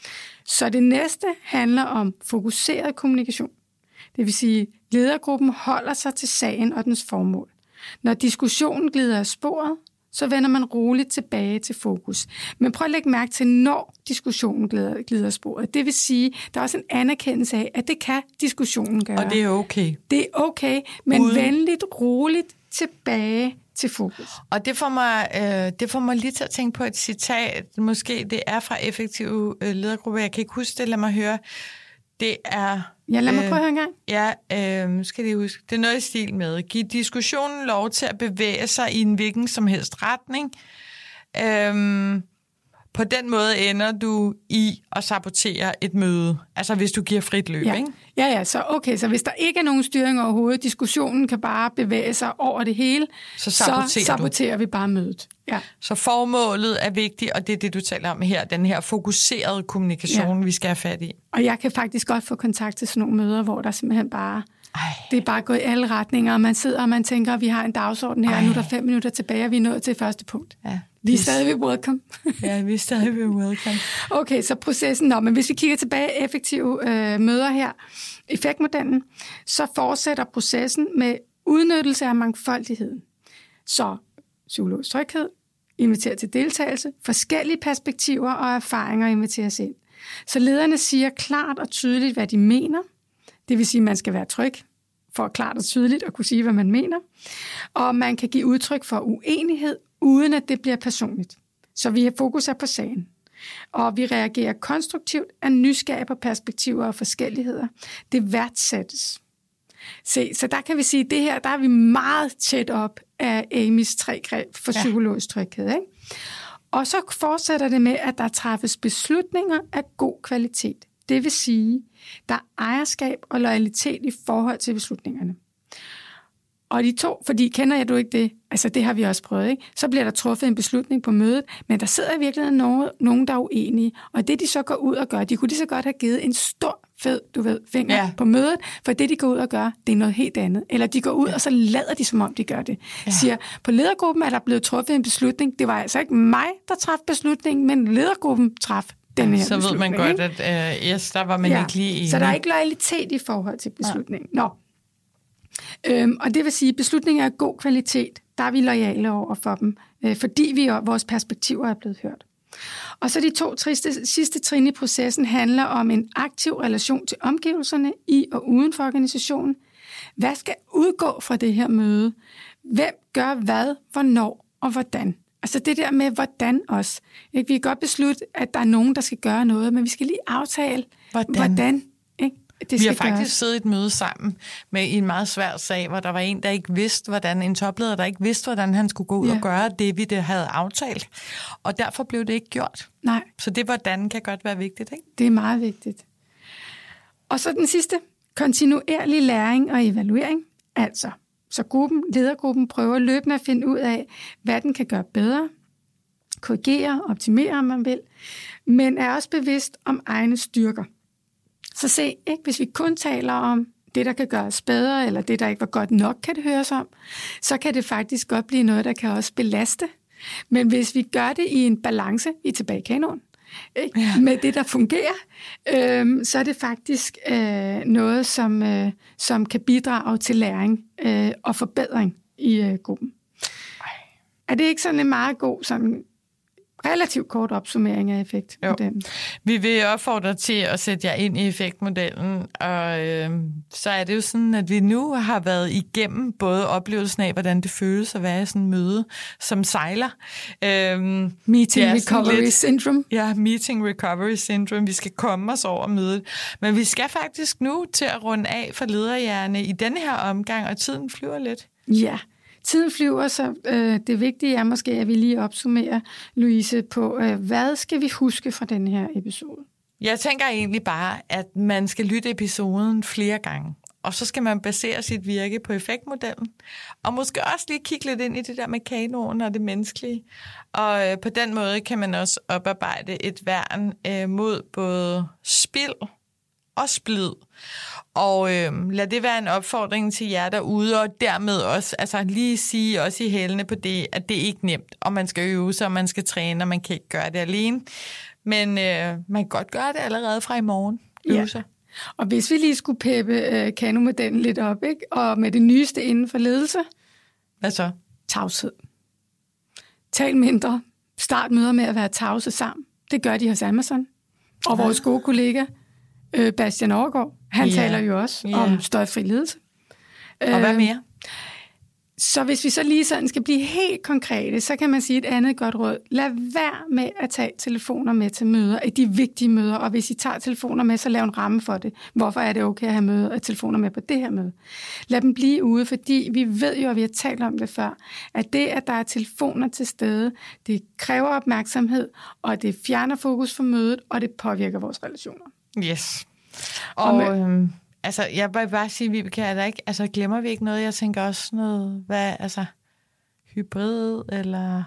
Så det næste handler om fokuseret kommunikation. Det vil sige, at ledergruppen holder sig til sagen og dens formål. Når diskussionen glider af sporet, så vender man roligt tilbage til fokus. Men prøv at lægge mærke til, når diskussionen glider, glider af sporet. Det vil sige, der er også en anerkendelse af, at det kan diskussionen gøre. Og det er okay. Det er okay, men Uden... venligt, roligt tilbage til fokus. Og det får, mig, øh, det får mig lige til at tænke på et citat. Måske det er fra effektive øh, ledergrupper. Jeg kan ikke huske det. Lad mig høre. Det er... Ja, lad mig øh, prøve at høre en gang. Ja, øh, skal det huske. Det er noget i stil med. Giv diskussionen lov til at bevæge sig i en hvilken som helst retning. Øh, på den måde ender du i at sabotere et møde. Altså hvis du giver frit løb, ja. ikke? Ja, ja, så okay, så hvis der ikke er nogen styring overhovedet, diskussionen kan bare bevæge sig over det hele, så saboterer, så saboterer vi bare mødet. Ja. Så formålet er vigtigt, og det er det, du taler om her, den her fokuserede kommunikation, ja. Vi skal have fat i. Og jeg kan faktisk godt få kontakt til sådan nogle møder, hvor der simpelthen bare... Ej. Det er bare gået i alle retninger, og man sidder og man tænker, at vi har en dagsorden her, Ej. og nu er der fem minutter tilbage, og vi er nået til første punkt. Ja. Vi er stadig ved welcome. Ja, vi er stadig ved welcome. Okay, så processen. Nå, men hvis vi kigger tilbage effektive øh, møder her, effektmodellen, så fortsætter processen med udnyttelse af mangfoldigheden. Så psykologisk tryghed, inviterer til deltagelse, forskellige perspektiver og erfaringer inviteres ind. Så lederne siger klart og tydeligt, hvad de mener. Det vil sige, at man skal være tryg for klart og tydeligt at kunne sige, hvad man mener. Og man kan give udtryk for uenighed, uden at det bliver personligt. Så vi har fokus på sagen. Og vi reagerer konstruktivt af nysgerrige perspektiver og forskelligheder. Det værdsættes. Se, så der kan vi sige, at det her, der er vi meget tæt op af Amys tre greb for psykologisk tryghed. Ikke? Og så fortsætter det med, at der træffes beslutninger af god kvalitet. Det vil sige, der er ejerskab og loyalitet i forhold til beslutningerne. Og de to, fordi kender jeg du ikke det, altså det har vi også prøvet, ikke? Så bliver der truffet en beslutning på mødet, men der sidder i virkeligheden nogen, nogen der er uenige, og det de så går ud og gør, de kunne lige så godt have givet en stor, fed, du ved, finger ja. på mødet, for det de går ud og gør, det er noget helt andet. Eller de går ud, ja. og så lader de, som om de gør det. Ja. Siger, på ledergruppen er der blevet truffet en beslutning, det var altså ikke mig, der traf beslutningen, men ledergruppen traf den her så ved man godt, at uh, yes, der var man ja. ikke lige enig. Så der er ikke loyalitet i forhold til beslutningen. Ja. Nå. Øhm, og det vil sige, at beslutninger af god kvalitet, der er vi loyale over for dem, øh, fordi vi og vores perspektiver er blevet hørt. Og så de to triste, sidste trin i processen handler om en aktiv relation til omgivelserne i og uden for organisationen. Hvad skal udgå fra det her møde? Hvem gør hvad, hvornår og hvordan? Altså det der med hvordan også. Ikke? Vi kan godt beslutte, at der er nogen, der skal gøre noget, men vi skal lige aftale, hvordan. hvordan ikke? Det vi har faktisk gøres. siddet i et møde sammen med i en meget svær sag, hvor der var en, der ikke vidste, hvordan en topleder, der ikke vidste, hvordan han skulle gå ud ja. og gøre det, vi det havde aftalt. Og derfor blev det ikke gjort. Nej. Så det hvordan kan godt være vigtigt, ikke? Det er meget vigtigt. Og så den sidste, kontinuerlig læring og evaluering. Altså, så gruppen, ledergruppen prøver løbende at finde ud af, hvad den kan gøre bedre, korrigere, optimere, om man vil, men er også bevidst om egne styrker. Så se, ikke? Hvis vi kun taler om det, der kan gøres bedre, eller det, der ikke var godt nok, kan det høres om, så kan det faktisk godt blive noget, der kan også belaste. Men hvis vi gør det i en balance, vi er tilbage i kanonen, ikke? Ja. Med det, der fungerer, øhm, så er det faktisk øh, noget, som, øh, som kan bidrage til læring øh, og forbedring i øh, gruppen. Er det ikke sådan en meget god sådan relativt kort opsummering af effektmodellen? Jo. Vi vil opfordre til at sætte jer ind i effektmodellen, og øh, så er det jo sådan, at vi nu har været igennem både oplevelsen af, hvordan det føles at være i sådan en møde, som sejler. Øh, meeting Recovery lidt, Syndrome. Ja, Meeting Recovery Syndrome. Vi skal komme os over mødet. Men vi skal faktisk nu til at runde af for lederhjerne i denne her omgang, og tiden flyver lidt. Ja. Tiden flyver, så øh, det vigtige er måske, at vi lige opsummerer, Louise, på, øh, hvad skal vi huske fra den her episode? Jeg tænker egentlig bare, at man skal lytte episoden flere gange, og så skal man basere sit virke på effektmodellen, og måske også lige kigge lidt ind i det der med kanonen og det menneskelige. Og øh, på den måde kan man også oparbejde et værn øh, mod både spild og splid. Og øh, lad det være en opfordring til jer derude, og dermed også altså lige sige også i hælene på det, at det er ikke nemt, og man skal øve sig, og man skal træne, og man kan ikke gøre det alene. Men øh, man kan godt gøre det allerede fra i morgen. Øve ja. sig. Og hvis vi lige skulle peppe øh, kanomodellen lidt op, ikke? Og med det nyeste inden for ledelse. Hvad så? Tavshed. Tal mindre. Start møder med at være tavse sammen. Det gør de hos Amazon. Og vores gode kollega, øh, Bastian Overgaard, han yeah. taler jo også yeah. om støjfri ledelse. Og hvad mere? Så hvis vi så lige sådan skal blive helt konkrete, så kan man sige et andet godt råd. Lad være med at tage telefoner med til møder, i de vigtige møder, og hvis I tager telefoner med, så lav en ramme for det. Hvorfor er det okay at have møder og telefoner med på det her møde? Lad dem blive ude, fordi vi ved jo, og vi har talt om det før, at det, at der er telefoner til stede, det kræver opmærksomhed, og det fjerner fokus fra mødet, og det påvirker vores relationer. Yes. Og... og med, øhm Altså, jeg vil bare sige, Vibeke, er der ikke, altså, glemmer vi ikke noget? Jeg tænker også noget, hvad, altså, hybrid, eller...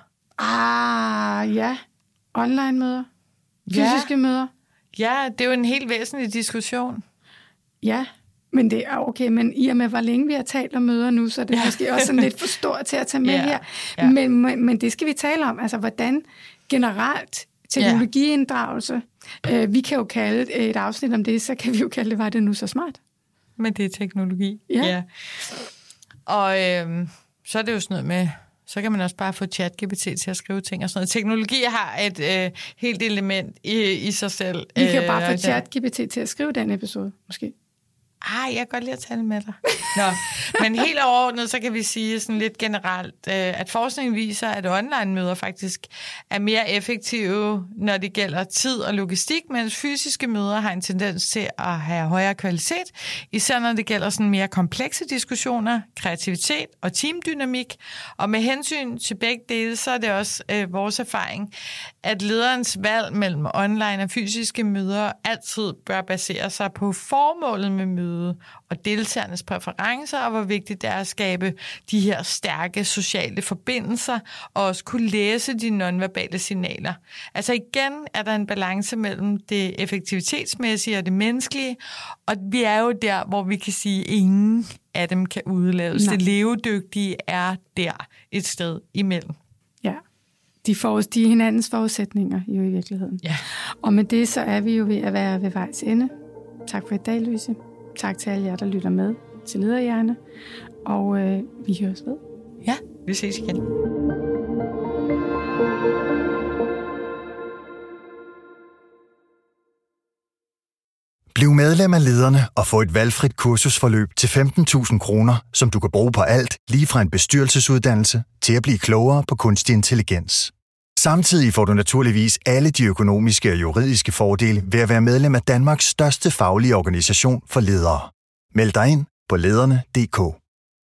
Ah, ja. Online-møder. Fysiske ja. møder. Ja, det er jo en helt væsentlig diskussion. Ja, Men det er okay, men i og med, hvor længe vi har talt om møder nu, så er det ja. måske også sådan lidt for stort til at tage med ja. her. Ja. Men, men, men det skal vi tale om. Altså, hvordan generelt teknologiinddragelse, ja. øh, vi kan jo kalde et afsnit om det, så kan vi jo kalde det, var det nu så smart? Men det er teknologi. Ja. ja. Og øhm, så er det jo sådan noget med, så kan man også bare få ChatGPT til at skrive ting og sådan noget. Teknologi har et øh, helt element i, i sig selv. Vi kan jo bare øh, få ChatGPT til at skrive den episode, måske. Ah, jeg kan godt lide at tale med dig. Nå, men helt overordnet, så kan vi sige sådan lidt generelt, at forskningen viser, at online-møder faktisk er mere effektive, når det gælder tid og logistik, mens fysiske møder har en tendens til at have højere kvalitet, især når det gælder sådan mere komplekse diskussioner, kreativitet og teamdynamik. Og med hensyn til begge dele, så er det også øh, vores erfaring, at lederens valg mellem online og fysiske møder altid bør basere sig på formålet med mødet og deltagernes præferencer, og hvor vigtigt det er at skabe de her stærke sociale forbindelser, og også kunne læse de nonverbale signaler. Altså igen er der en balance mellem det effektivitetsmæssige og det menneskelige, og vi er jo der, hvor vi kan sige, at ingen af dem kan udlaves. Nej. Det levedygtige er der et sted imellem. Ja, de, for, de er hinandens forudsætninger jo i virkeligheden. Ja. Og med det, så er vi jo ved at være ved vejs ende. Tak for i dag, Louise. Tak til alle jer, der lytter med til Lederhjerne, og øh, vi høres ved. Ja, vi ses igen. Bliv medlem af Lederne og få et valgfrit kursusforløb til femten tusind kroner, som du kan bruge på alt, lige fra en bestyrelsesuddannelse til at blive klogere på kunstig intelligens. Samtidig får du naturligvis alle de økonomiske og juridiske fordele ved at være medlem af Danmarks største faglige organisation for ledere. Meld dig ind på lederne punktum d k.